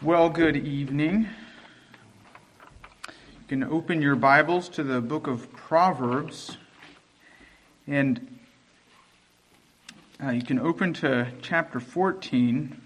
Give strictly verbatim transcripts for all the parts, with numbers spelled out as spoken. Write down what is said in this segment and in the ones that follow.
Well, good evening. You can open your Bibles to the book of Proverbs, and uh, you can open to chapter fourteen.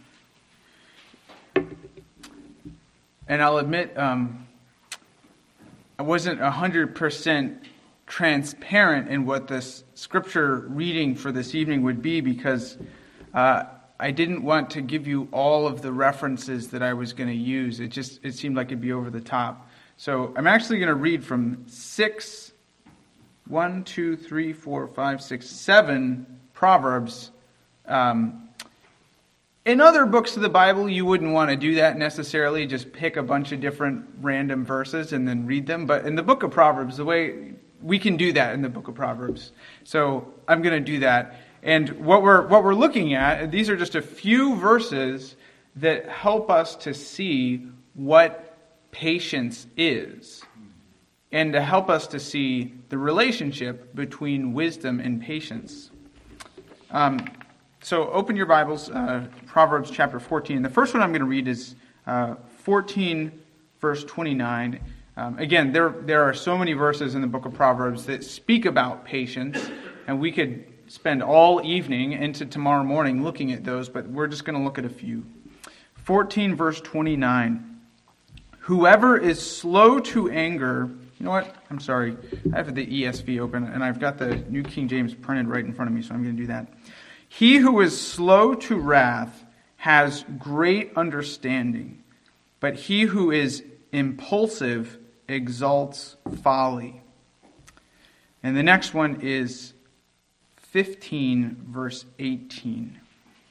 And I'll admit, um, I wasn't one hundred percent transparent in what this scripture reading for this evening would be because uh, I didn't want to give you all of the references that I was going to use. It just it seemed like it'd be over the top. So I'm actually going to read from six, one, two, three, four, five, six, seven Proverbs. Um, in other books of the Bible, you wouldn't want to do that necessarily. Just pick a bunch of different random verses and then read them. But in the book of Proverbs, the way we can do that in the book of Proverbs. So I'm going to do that. And what we're what we're looking at, these are just a few verses that help us to see what patience is, and to help us to see the relationship between wisdom and patience. Um, so open your Bibles, uh, Proverbs chapter fourteen. The first one I'm going to read is uh, fourteen, verse twenty-nine. Um, again, there there are so many verses in the book of Proverbs that speak about patience, and we could spend all evening into tomorrow morning looking at those, but we're just going to look at a few. fourteen, verse twenty-nine. Whoever is slow to anger... You know what? I'm sorry. I have the E S V open, and I've got the New King James printed right in front of me, so I'm going to do that. He who is slow to wrath has great understanding, but he who is impulsive exalts folly. And the next one is fifteen, verse eighteen.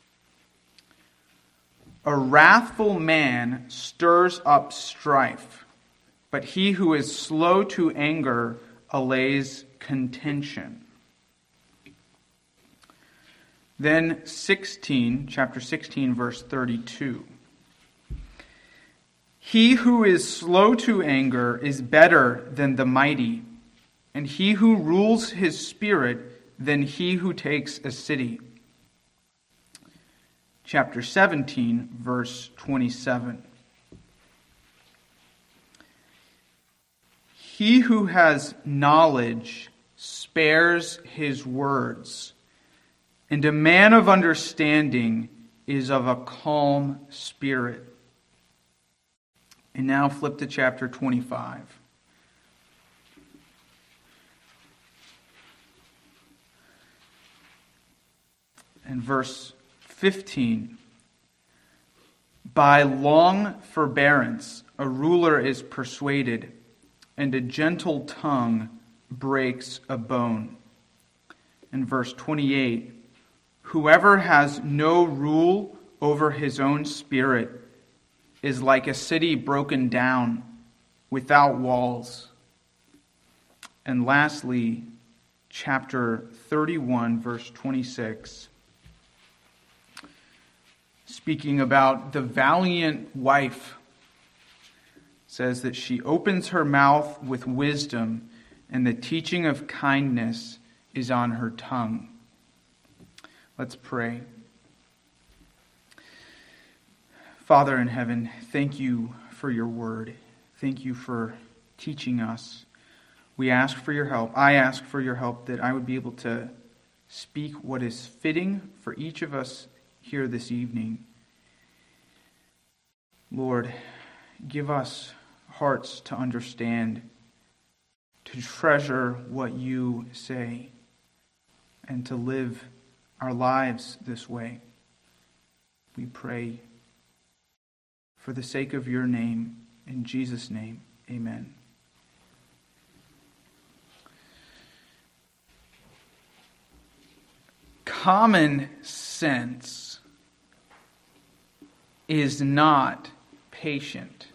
A wrathful man stirs up strife, but he who is slow to anger allays contention. Then sixteen, chapter sixteen, verse thirty-two. He who is slow to anger is better than the mighty, and he who rules his spirit than he who takes a city. Chapter seventeen, verse twenty-seven. He who has knowledge spares his words, and a man of understanding is of a calm spirit. And now flip to chapter twenty-five. And verse fifteen. By long forbearance a ruler is persuaded, and a gentle tongue breaks a bone. And verse twenty-eight. Whoever has no rule over his own spirit is like a city broken down without walls. And lastly, chapter thirty-one, verse twenty-six. Speaking about the valiant wife, says that she opens her mouth with wisdom, and the teaching of kindness is on her tongue. Let's pray. Father in heaven, thank you for your word. Thank you for teaching us. We ask for your help. I ask for your help that I would be able to speak what is fitting for each of us here this evening. Lord, give us hearts to understand, to treasure what you say, and to live our lives this way. We pray for the sake of your name, in Jesus' name, amen. Common sense is not patient.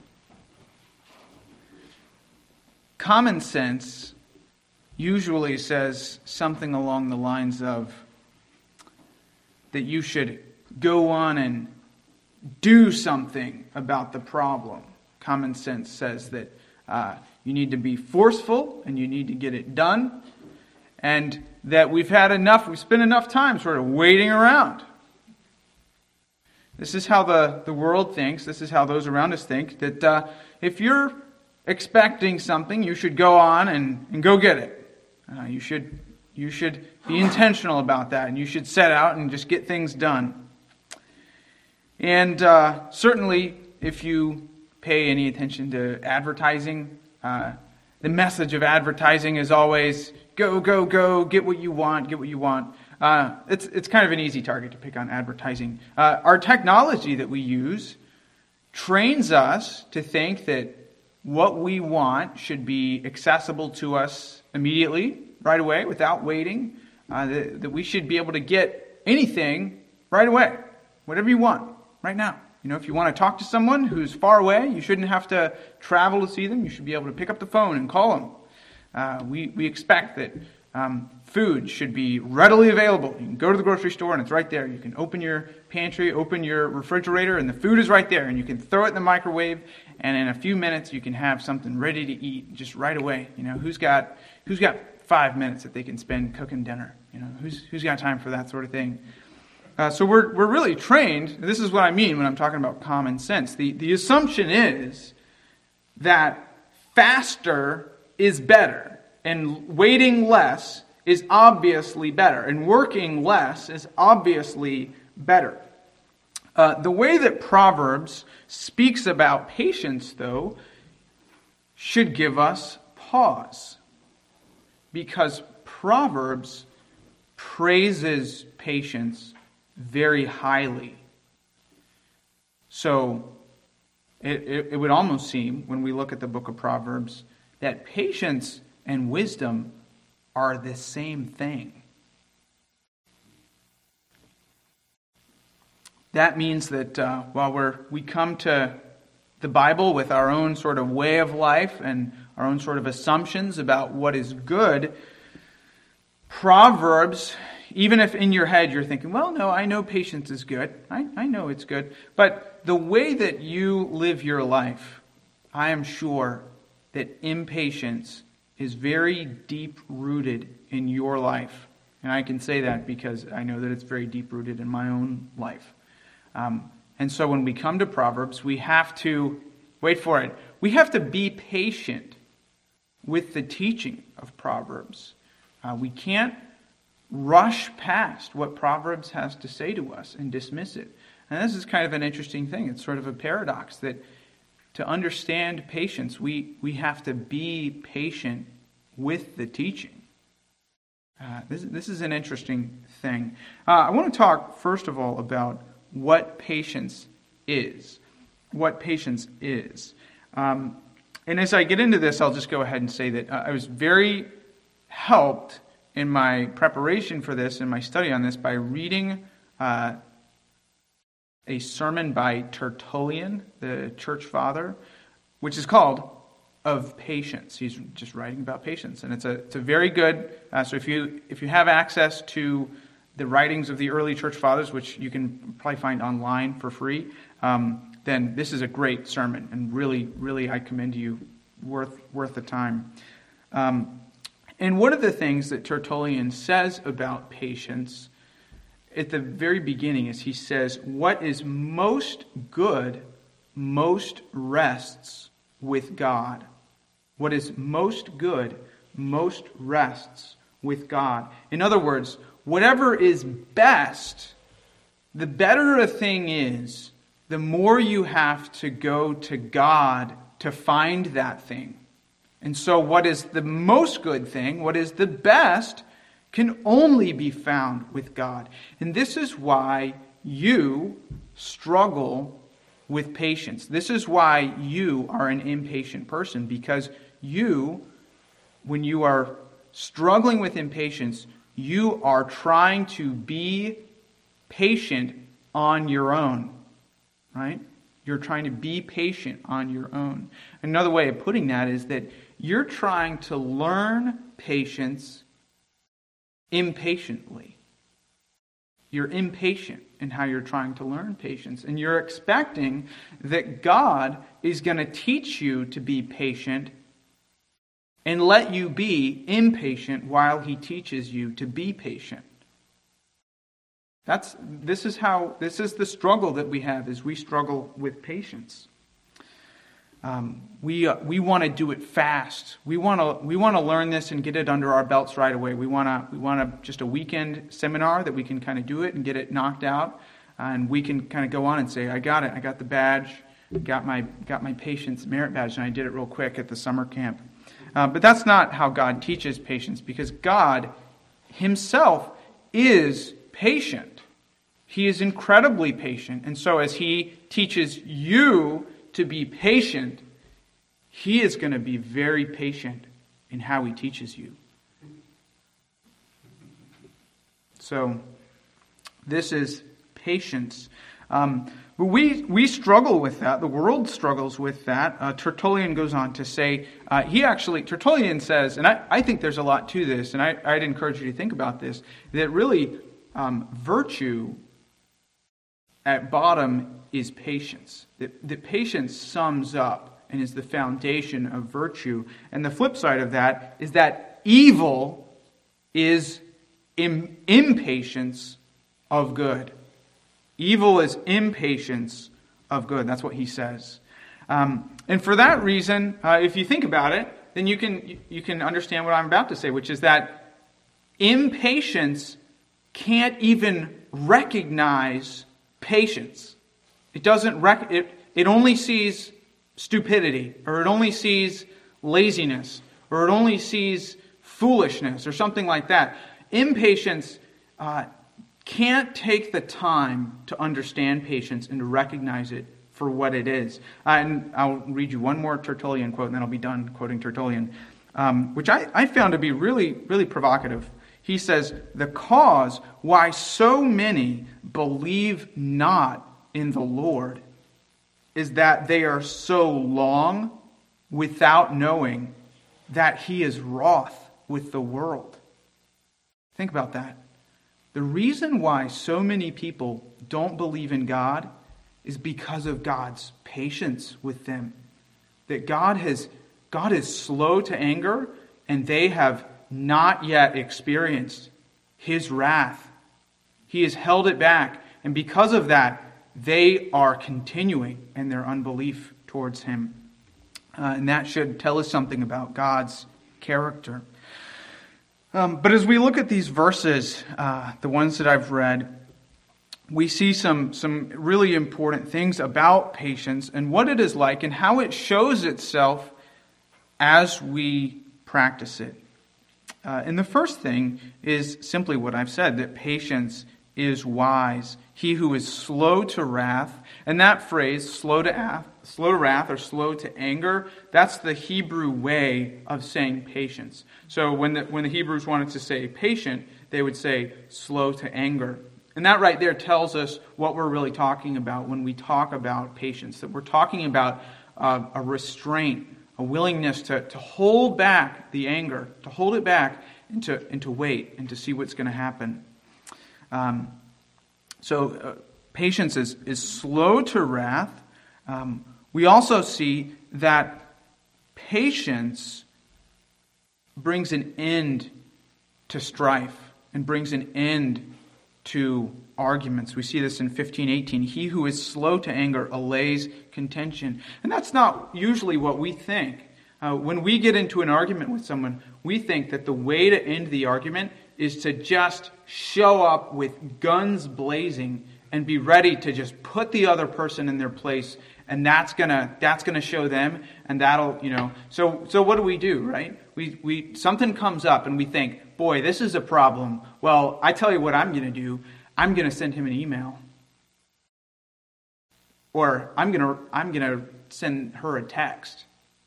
Common sense usually says something along the lines of that you should go on and do something about the problem. Common sense says that uh, you need to be forceful and you need to get it done, and that we've had enough, we've spent enough time sort of waiting around. This is how the, the world thinks. This is how those around us think. That uh, if you're expecting something, you should go on and, and go get it. Uh, you should you should be intentional about that, and you should set out and just get things done. And uh, certainly, if you pay any attention to advertising, uh, the message of advertising is always go, go, go, get what you want, get what you want. Uh, it's it's kind of an easy target to pick on advertising. Uh, our technology that we use trains us to think that what we want should be accessible to us immediately, right away, without waiting. Uh, that, that we should be able to get anything right away, whatever you want, right now. You know, if you want to talk to someone who's far away, you shouldn't have to travel to see them. You should be able to pick up the phone and call them. Uh, we, we expect that um, food should be readily available. You can go to the grocery store and it's right there. You can open your pantry, open your refrigerator, and the food is right there. And you can throw it in the microwave, and in a few minutes you can have something ready to eat just right away. You know, who's got who's got five minutes that they can spend cooking dinner? You know, who's who's got time for that sort of thing? Uh, so we're we're really trained. This is what I mean when I'm talking about common sense. The the assumption is that faster is better, and waiting less is obviously better, and working less is obviously better. Uh, the way that Proverbs speaks about patience, though, should give us pause, because Proverbs praises patience very highly. So it, it, it would almost seem, when we look at the book of Proverbs, that patience and wisdom are the same thing. That means that uh, while we're we come to the Bible with our own sort of way of life and our own sort of assumptions about what is good, Proverbs, even if in your head you're thinking, well, no, I know patience is good. I, I know it's good. But the way that you live your life, I am sure that impatience is very deep-rooted in your life. And I can say that because I know that it's very deep-rooted in my own life. Um, and so when we come to Proverbs, we have to, wait for it, we have to be patient with the teaching of Proverbs. Uh, we can't rush past what Proverbs has to say to us and dismiss it. And this is kind of an interesting thing. It's sort of a paradox that to understand patience, we, we have to be patient with the teaching. Uh, this, this is an interesting thing. Uh, I want to talk, first of all, about what patience is. What patience is. Um, and as I get into this, I'll just go ahead and say that uh, I was very helped in my preparation for this, in my study on this, by reading uh, a sermon by Tertullian, the church father, which is called Of Patience. He's just writing about patience, and it's a it's a very good. Uh, so if you if you have access to the writings of the early church fathers, which you can probably find online for free, um, then this is a great sermon, and really, really, I commend you, worth worth the time. Um, and one of the things that Tertullian says about patience at the very beginning is he says, what is most good most rests with God. What is most good most rests with God. In other words, whatever is best, the better a thing is, the more you have to go to God to find that thing. And so what is the most good thing, what is the best, can only be found with God. And this is why you struggle with patience. This is why you are an impatient person, because you, when you are struggling with impatience, you are trying to be patient on your own, right? You're trying to be patient on your own. Another way of putting that is that you're trying to learn patience impatiently. You're impatient in how you're trying to learn patience. And you're expecting that God is going to teach you to be patient and let you be impatient while He teaches you to be patient. That's this is how this is the struggle that we have, is we struggle with patience. Um, we uh, we want to do it fast. We want to we want to learn this and get it under our belts right away. We want to we want to just a weekend seminar that we can kind of do it and get it knocked out, uh, and we can kind of go on and say, I got it. I got the badge. Got my got my patience merit badge, and I did it real quick at the summer camp. Uh, but that's not how God teaches patience, because God Himself is patient. He is incredibly patient, and so as He teaches you to be patient, He is going to be very patient in how He teaches you. So, this is patience. Um, but we, we struggle with that. The world struggles with that. Uh, Tertullian goes on to say, uh, he actually, Tertullian says, and I, I think there's a lot to this, and I, I'd encourage you to think about this, that really um, virtue at bottom is patience. That, that patience sums up and is the foundation of virtue. And the flip side of that is that evil is im- impatience of good. Evil is impatience of good. That's what he says. Um, and for that reason, uh, if you think about it, then you can you can understand what I'm about to say, which is that impatience can't even recognize patience. It doesn't rec- it, it only sees stupidity, or it only sees laziness, or it only sees foolishness, or something like that. Impatience uh, can't take the time to understand patience and to recognize it for what it is. Uh, and I'll read you one more Tertullian quote, and then I'll be done quoting Tertullian, um, which I, I found to be really, really provocative. He says, "The cause why so many believe not in the Lord is that they are so long without knowing that He is wroth with the world." Think about that. The reason why so many people don't believe in God is because of God's patience with them. That God has God is slow to anger, and they have not yet experienced His wrath. He has held it back, and because of that, they are continuing in their unbelief towards Him. Uh, and that should tell us something about God's character. Um, but as we look at these verses, uh, the ones that I've read, we see some, some really important things about patience and what it is like and how it shows itself as we practice it. Uh, and the first thing is simply what I've said, that patience is wise. He who is slow to wrath, and that phrase, slow to wrath, slow to wrath or slow to anger, that's the Hebrew way of saying patience. So when the, when the Hebrews wanted to say patient, they would say slow to anger. And that right there tells us what we're really talking about when we talk about patience, that we're talking about uh, a restraint, a willingness to, to hold back the anger, to hold it back and to, and to wait and to see what's going to happen. Um, so uh, patience is, is slow to wrath. Um, we also see that patience brings an end to strife and brings an end to arguments. We see this in fifteen eighteen. He who is slow to anger allays contention. And that's not usually what we think. Uh, when we get into an argument with someone, we think that the way to end the argument is to just show up with guns blazing and be ready to just put the other person in their place, and that's gonna that's gonna show them, and that'll, you know. So so what do we do, right? We we something comes up and we think, boy, this is a problem. Well, I tell you what I'm gonna do. I'm gonna send him an email, or I'm gonna I'm gonna send her a text.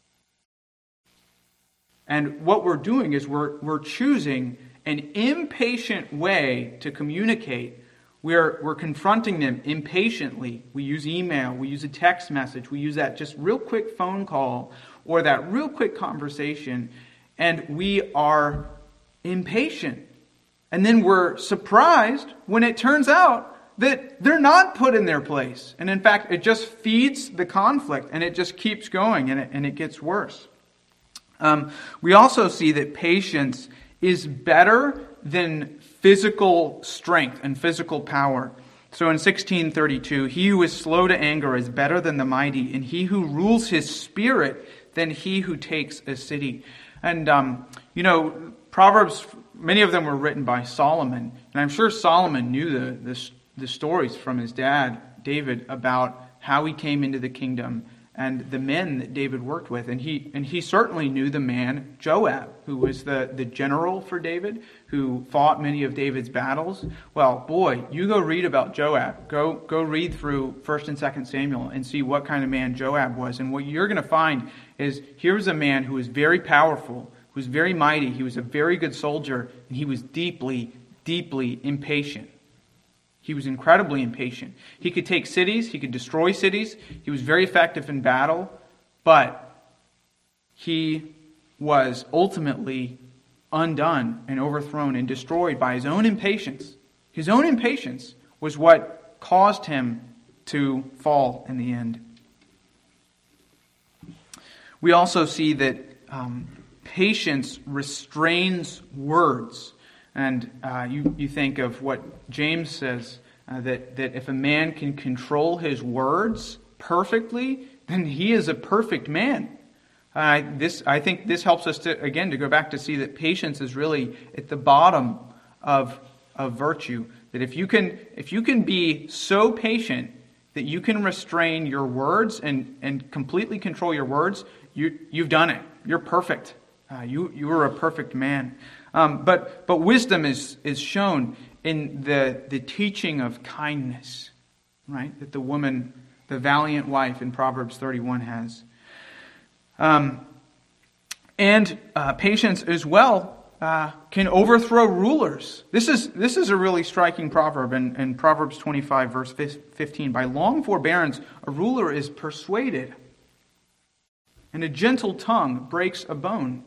And what we're doing is we're we're choosing an impatient way to communicate. We're, we're confronting them impatiently. We use email, we use a text message, we use that just real quick phone call or that real quick conversation, and we are impatient. And then we're surprised when it turns out that they're not put in their place. And in fact, it just feeds the conflict, and it just keeps going, and it, and it gets worse. Um, we also see that patience is better than physical strength and physical power. So in sixteen thirty-two, he who is slow to anger is better than the mighty, and he who rules his spirit than he who takes a city. And, um, you know, Proverbs, many of them were written by Solomon. And I'm sure Solomon knew the, the, the stories from his dad, David, about how he came into the kingdom and the men that David worked with. And he and he certainly knew the man Joab, who was the, the general for David, who fought many of David's battles. Well, boy, you go read about Joab. Go go read through First and Second Samuel and see what kind of man Joab was. And what you're going to find is here's a man who was very powerful, who was very mighty, he was a very good soldier, and he was deeply, deeply impatient. He was incredibly impatient. He could take cities, he could destroy cities, he was very effective in battle, but he was ultimately undone and overthrown and destroyed by his own impatience. His own impatience was what caused him to fall in the end. We also see that um, patience restrains words. And uh, you, you think of what James says, uh, that, that if a man can control his words perfectly, then he is a perfect man. Uh, this I think this helps us to, again, to go back to see that patience is really at the bottom of, of virtue. That if you can if you can be so patient that you can restrain your words and, and completely control your words, you, you've done it. You're perfect. Uh, you, you are a perfect man. Um, but but wisdom is is shown in the the teaching of kindness, right? That the woman, the valiant wife in Proverbs thirty-one has. Um, and uh, patience as well uh, can overthrow rulers. This is this is a really striking proverb in, in Proverbs twenty-five, verse fifteen. By long forbearance, a ruler is persuaded, and a gentle tongue breaks a bone.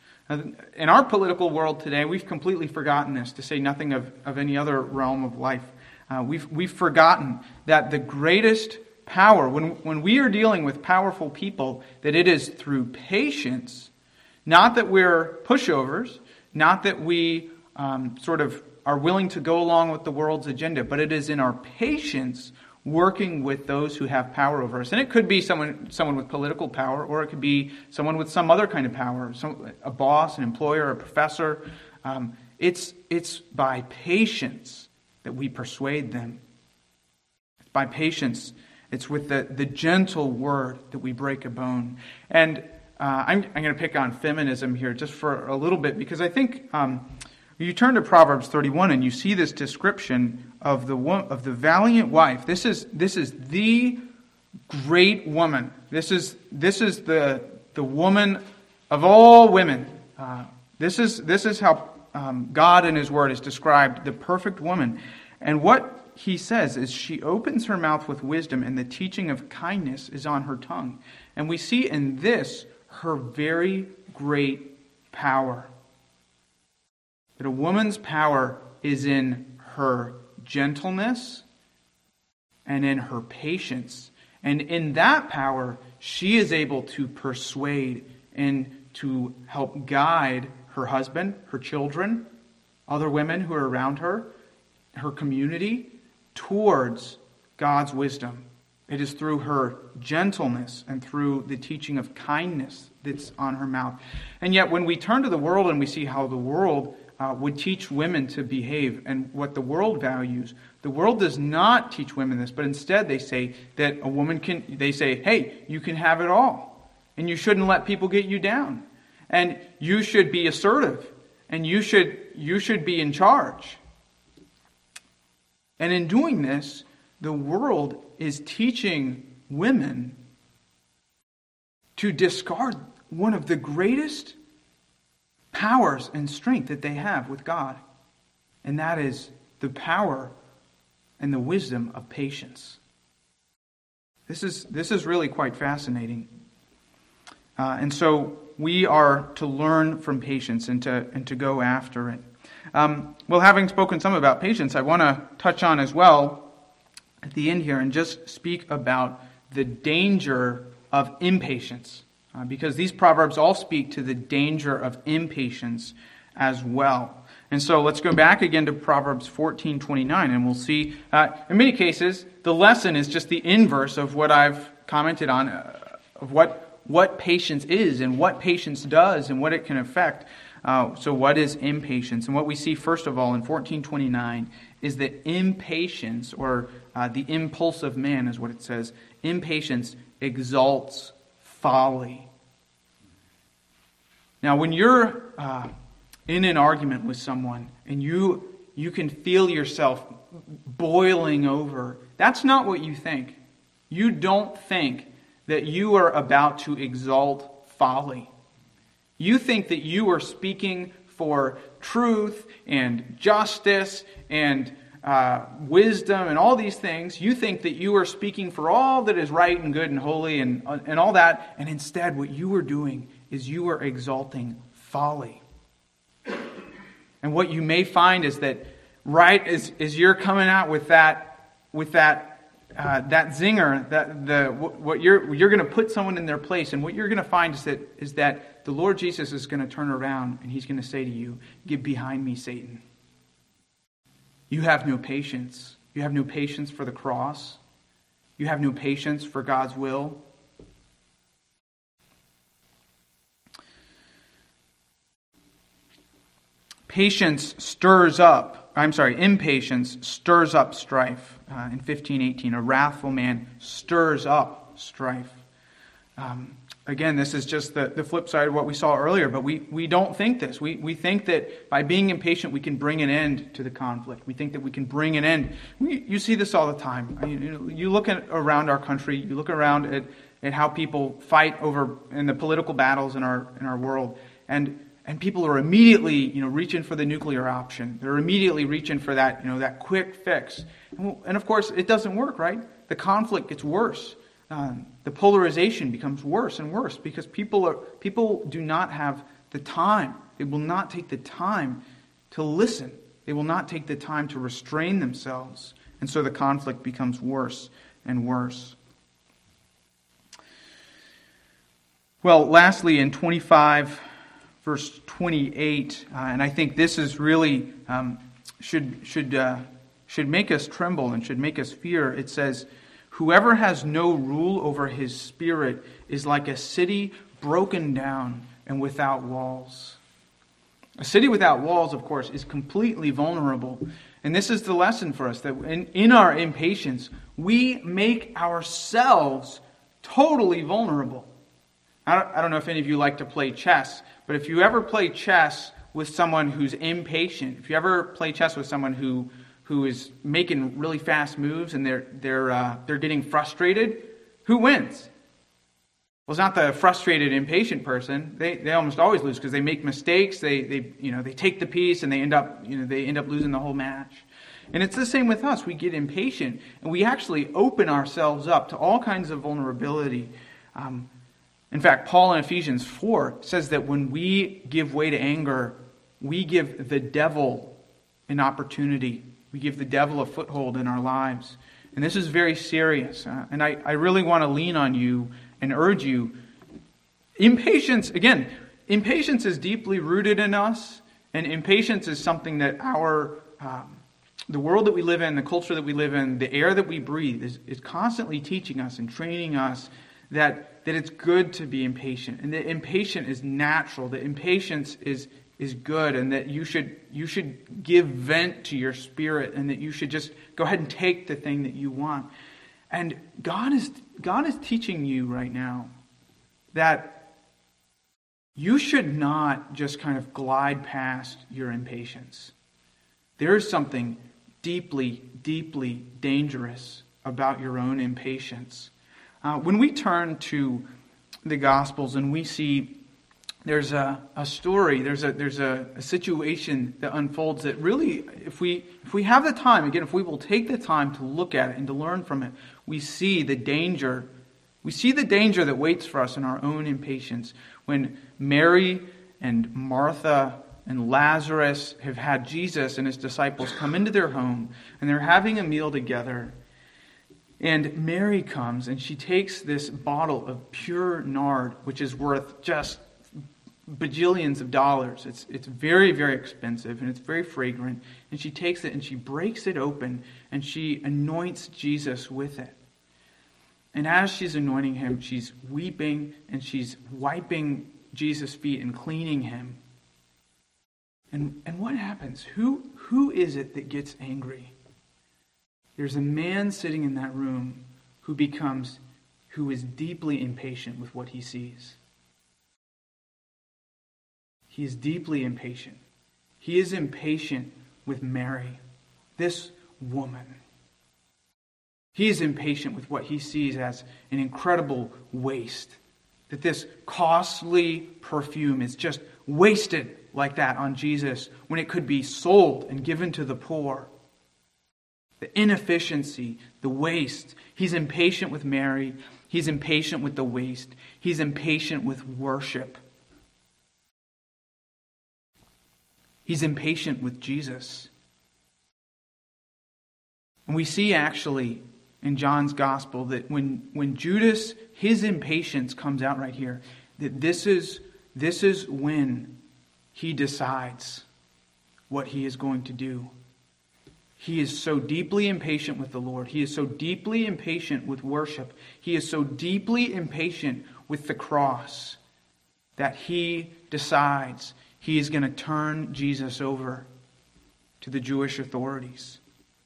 In our political world today, we've completely forgotten this, to say nothing of, of any other realm of life. Uh, we've we've forgotten that the greatest power, when, when we are dealing with powerful people, that it is through patience, not that we're pushovers, not that we um, sort of are willing to go along with the world's agenda, but it is in our patience working with those who have power over us. And it could be someone someone with political power, or it could be someone with some other kind of power, some, a boss, an employer, a professor. Um, it's, it's by patience that we persuade them. It's by patience. It's with the, the gentle word that we break a bone. And uh, I'm, I'm going to pick on feminism here just for a little bit, because I think um, you turn to Proverbs thirty-one and you see this description of the of the valiant wife. This is this is the great woman. This is this is the the woman of all women. Uh, this is this is how um, God in His Word has described the perfect woman. And what He says is, she opens her mouth with wisdom, and the teaching of kindness is on her tongue. And we see in this her very great power. That a woman's power is in her gentleness and in her patience. And in that power, she is able to persuade and to help guide her husband, her children, other women who are around her, her community, towards God's wisdom. It is through her gentleness and through the teaching of kindness that's on her mouth. And yet when we turn to the world and we see how the world Uh, would teach women to behave and what the world values, the world does not teach women this, but instead they say that a woman can, they say, hey, you can have it all, and you shouldn't let people get you down, and you should be assertive, and you should you should be in charge. And in doing this, the world is teaching women to discard one of the greatest powers and strength that they have with God. And that is the power and the wisdom of patience. This is this is really quite fascinating. Uh, and so we are to learn from patience and to and to go after it. Um, well, having spoken some about patience, I want to touch on as well at the end here and just speak about the danger of impatience. Uh, because these proverbs all speak to the danger of impatience as well. And so let's go back again to Proverbs fourteen twenty-nine, and we'll see, uh, in many cases, the lesson is just the inverse of what I've commented on, uh, of what, what patience is and what patience does and what it can affect. Uh, so what is impatience? And what we see, first of all, in fourteen twenty-nine is that impatience, or uh, the impulsive man is what it says, impatience exalts folly. Now, when you're uh, in an argument with someone and you you can feel yourself boiling over, that's not what you think. You don't think that you are about to exalt folly. You think that you are speaking for truth and justice and uh, wisdom and all these things. You think that you are speaking for all that is right and good and holy and, and all that. And instead, what you are doing is you are exalting folly. And what you may find is that right as, as you're coming out with that with that uh, that zinger, that the what you're you're going to put someone in their place, and what you're going to find is that is that the Lord Jesus is going to turn around and He's going to say to you, "Get behind me, Satan. You have no patience. You have no patience for the cross. You have no patience for God's will." Patience stirs up, I'm sorry, impatience stirs up strife. Uh, in fifteen eighteen, a wrathful man stirs up strife. Um, again, this is just the, the flip side of what we saw earlier, but we, we don't think this. We, we think that by being impatient, we can bring an end to the conflict. We think that we can bring an end. We, you see this all the time. I mean, you know, you look at, around our country, you look around at, at how people fight over in the political battles in our in our world, and And people are immediately, you know, reaching for the nuclear option. They're immediately reaching for that, you know, that quick fix. And of course, it doesn't work, right? The conflict gets worse. Um, the polarization becomes worse and worse because people are people do not have the time. They will not take the time to listen. They will not take the time to restrain themselves. And so the conflict becomes worse and worse. Well, lastly, in twenty-five, verse twenty-eight, uh, and I think this is really um, should should uh, should make us tremble and should make us fear. It says, "Whoever has no rule over his spirit is like a city broken down and without walls." A city without walls, of course, is completely vulnerable. And this is the lesson for us, that in, in our impatience, we make ourselves totally vulnerable. I don't, I don't know if any of you like to play chess, but if you ever play chess with someone who's impatient, if you ever play chess with someone who who is making really fast moves and they're they're uh, they're getting frustrated, who wins? Well, it's not the frustrated, impatient person. They they almost always lose because they make mistakes. They they you know they take the piece and they end up you know they end up losing the whole match. And it's the same with us. We get impatient and we actually open ourselves up to all kinds of vulnerability. Um, In fact, Paul in Ephesians four says that when we give way to anger, we give the devil an opportunity. We give the devil a foothold in our lives. And this is very serious. Uh, and I, I really want to lean on you and urge you. Impatience, again, impatience is deeply rooted in us. And impatience is something that our, um, the world that we live in, the culture that we live in, the air that we breathe is, is constantly teaching us and training us that that it's good to be impatient, and that impatient is natural, that impatience is is good, and that you should you should give vent to your spirit, and that you should just go ahead and take the thing that you want. And God is God is teaching you right now that you should not just kind of glide past your impatience. There is something deeply, deeply dangerous about your own impatience. Uh, when we turn to the Gospels and we see there's a, a story, there's a there's a, a situation that unfolds that really, if we if we have the time, again, if we will take the time to look at it and to learn from it, we see the danger. We see the danger that waits for us in our own impatience. When Mary and Martha and Lazarus have had Jesus and his disciples come into their home and they're having a meal together. And Mary comes and she takes this bottle of pure nard, which is worth just bajillions of dollars. It's it's very, very expensive, and it's very fragrant. And she takes it and she breaks it open, and she anoints Jesus with it. And as she's anointing him, she's weeping and she's wiping Jesus' feet and cleaning him. And and what happens? Who who is it that gets angry? There's a man sitting in that room who becomes, who is deeply impatient with what he sees. He is deeply impatient. He is impatient with Mary, this woman. He is impatient with what he sees as an incredible waste. That this costly perfume is just wasted like that on Jesus when it could be sold and given to the poor. The inefficiency, the waste. He's impatient with Mary. He's impatient with the waste. He's impatient with worship. He's impatient with Jesus. And we see actually in John's gospel that when, when Judas, his impatience comes out right here, that this is, this is when he decides what he is going to do. He is so deeply impatient with the Lord. He is so deeply impatient with worship. He is so deeply impatient with the cross that he decides he is going to turn Jesus over to the Jewish authorities.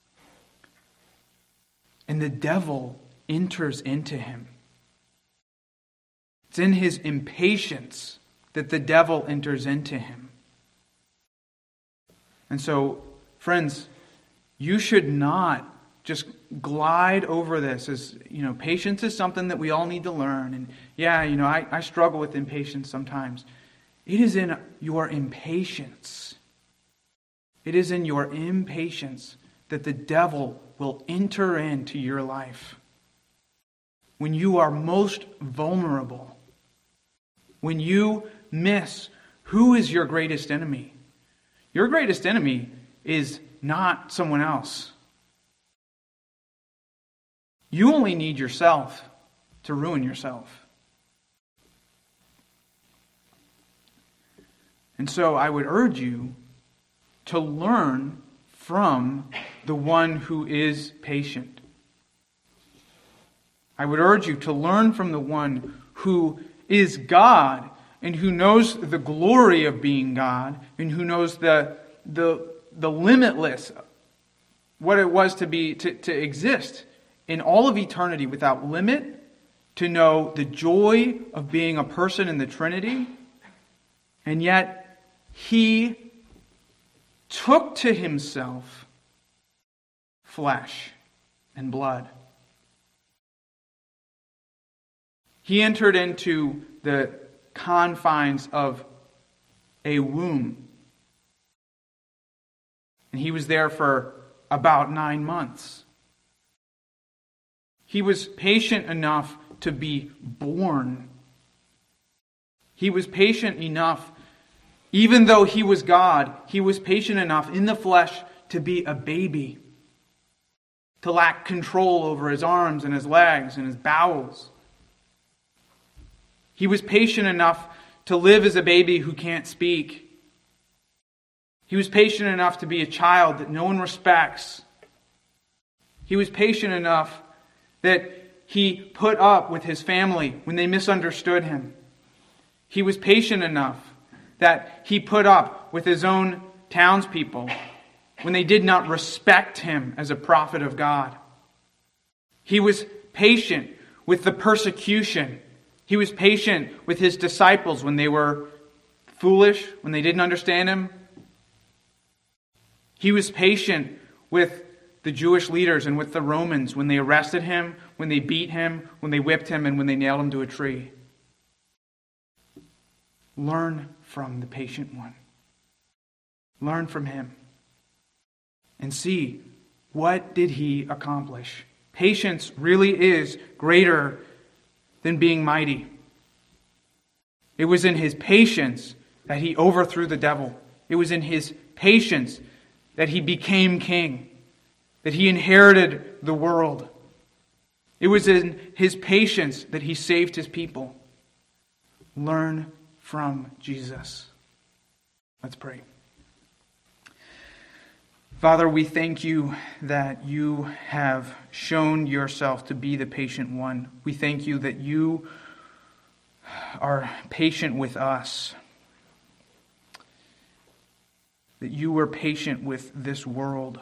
And the devil enters into him. It's in his impatience that the devil enters into him. And so, friends, you should not just glide over this as, you know, patience is something that we all need to learn. And yeah, you know, I, I struggle with impatience sometimes. It is in your impatience. It is in your impatience that the devil will enter into your life. When you are most vulnerable. When you miss who is your greatest enemy. Your greatest enemy is not someone else. You only need yourself to ruin yourself. And so I would urge you to learn from the one who is patient. I would urge you to learn from the one who is God and who knows the glory of being God and who knows the the the limitless, what it was to be to, to exist in all of eternity without limit, to know the joy of being a person in the Trinity, and yet he took to himself flesh and blood. He entered into the confines of a womb. And he was there for about nine months. He was patient enough to be born. He was patient enough, even though he was God, he was patient enough in the flesh to be a baby. To lack control over his arms and his legs and his bowels. He was patient enough to live as a baby who can't speak. He was patient enough to be a child that no one respects. He was patient enough that he put up with his family when they misunderstood him. He was patient enough that he put up with his own townspeople when they did not respect him as a prophet of God. He was patient with the persecution. He was patient with his disciples when they were foolish, when they didn't understand him. He was patient with the Jewish leaders and with the Romans when they arrested him, when they beat him, when they whipped him, and when they nailed him to a tree. Learn from the patient one. Learn from him. And see, what did he accomplish? Patience really is greater than being mighty. It was in his patience that he overthrew the devil. It was in his patience that he became king, that he inherited the world. It was in his patience that he saved his people. Learn from Jesus. Let's pray. Father, we thank you that you have shown yourself to be the patient one. We thank you that you are patient with us, that you were patient with this world,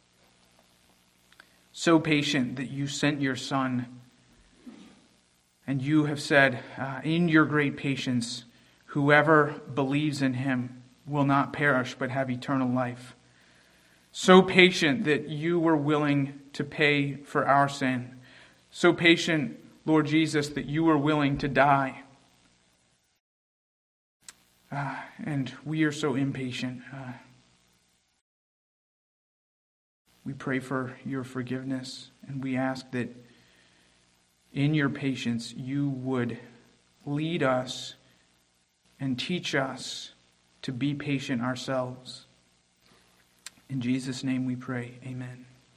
so patient that you sent your Son, and you have said, uh, in your great patience, whoever believes in him will not perish but have eternal life. So patient that you were willing to pay for our sin. So patient, Lord Jesus, that you were willing to die. Uh, and we are so impatient. Uh, we pray for your forgiveness, and we ask that in your patience you would lead us and teach us to be patient ourselves. In Jesus' name we pray. Amen.